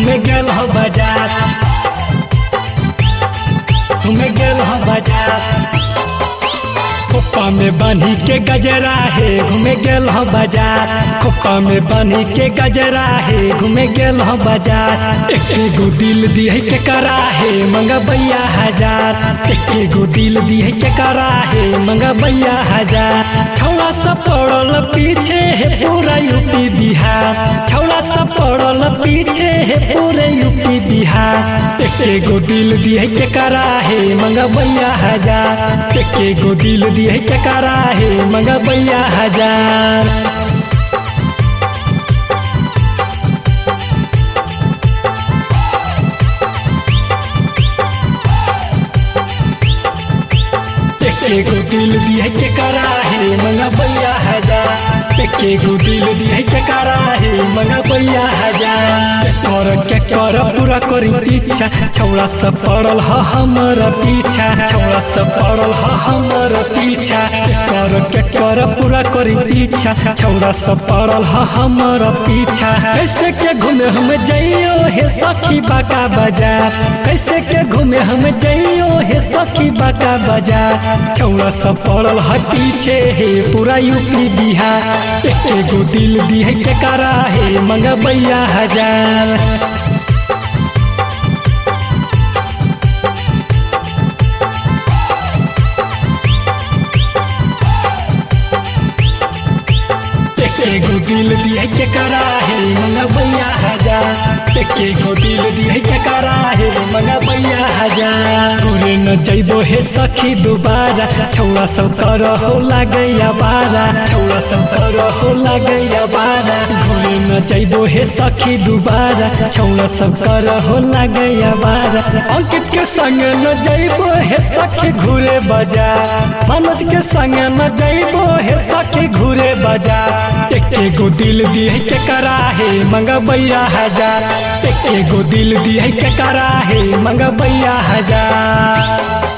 घूमे गेल हो बाजार, घूमे गेल हो बाजार। खोपा में बांधी के गजरा है घूमे गेल हो बाजार, खोपा में बांधी के गजरा है घूमे गेल हो बाजार। एक गो दिल दिए के करा है मंगबैया हजार, एक गो दिल दिए के करा है मंगबैया हजार। छौड़ा सब पड़ल पीछे है पूरा यूपी बिहार, छौड़ा सब पड़ल पीछे है पूरे यूपी बिहार। एक गो दिल दिए के करा है मंगबैया हजार, एक गो दिल दिए के करा है मंगबैया हजार। एगो दिल दिए के करा है मंगबैया हजार, एगो दिल दिए के करा है मंगबैया हजार। के कर पूरा करी पीछा, छौड़ा सब पड़ल ह हमर पीछा, छौड़ा सब पड़ल ह हमर पीछा। कर पूरा करी पीछा, छौड़ा सब पड़ल ह हमर पीछा। कैसे के घूमे हम जइयो हे सखी बाका बाजार, कैसे के घूमे हम जइयो हे सखी बाका बाजार। छौड़ा सब पड़ल है पीछे है पूरा यूपी बिहार, एगो दिल दिए के करा है मंगबैया हजार। एगो दिल दिए के करा है मंगबैया हजार, एगो दिल दिए के करा है मंगबैया हजार। घूरे न जइबो हे सखी दोबारा, छौड़ा सब कर हो लागैया बारा, छौड़ा सब कर हो लागैया बारा। घूरे न जइबो हे सखी दोबारा, छौड़ा सब कर हो लागैया बारा। अंकित के संग न जइबो हे सखी घूरे बाजार, मनोज के संग न जइबो हे सखी घूरे बाजार। एगो दिल दिए के करा है मंगबैया हजार, एगो दिल दिए के करा है मंगबैया हजार।